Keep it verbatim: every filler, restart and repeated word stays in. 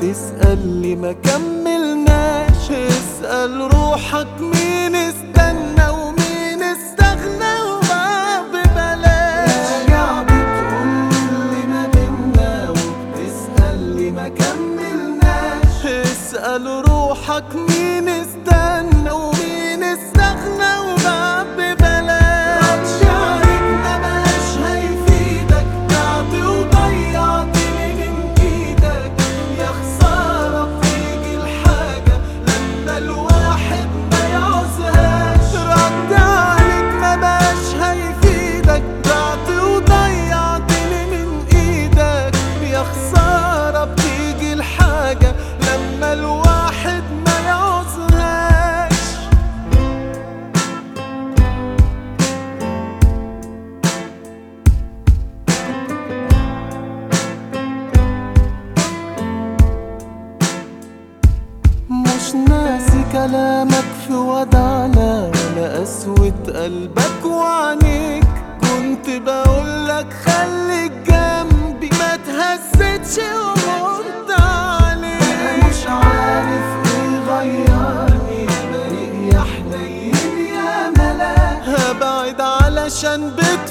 اسأل لي ما كملناش، اسأل روحك مين استنى ومين استغنى وما ببلاش. راجع بتقول لي ما بينا وبتسأل لي ما كملناش، اسأل روحك مين استنى ومين استغنى وما ببلاش. رد شعرك مبقاش هيفيدك، بعت وضيعتني من ايدك، يا خسارة بتيجي الحاجة لما الواحد ما يعوزهاش. رد عليك مبقاش هيفيدك، بعت وضيعتني من ايدك، يا خسارة بتيجي الحاجة لما الواحد ما يعوزهاش. مش ناسي كلامك في ودعنا ولا قسوة قلبك وعنيك، كنت بقولك خليك جنبي ما تهزتش ومرت عليك. انا مش عارف ايه غيرني، بريء يا حنين يا ملاك، هبعد علشان بت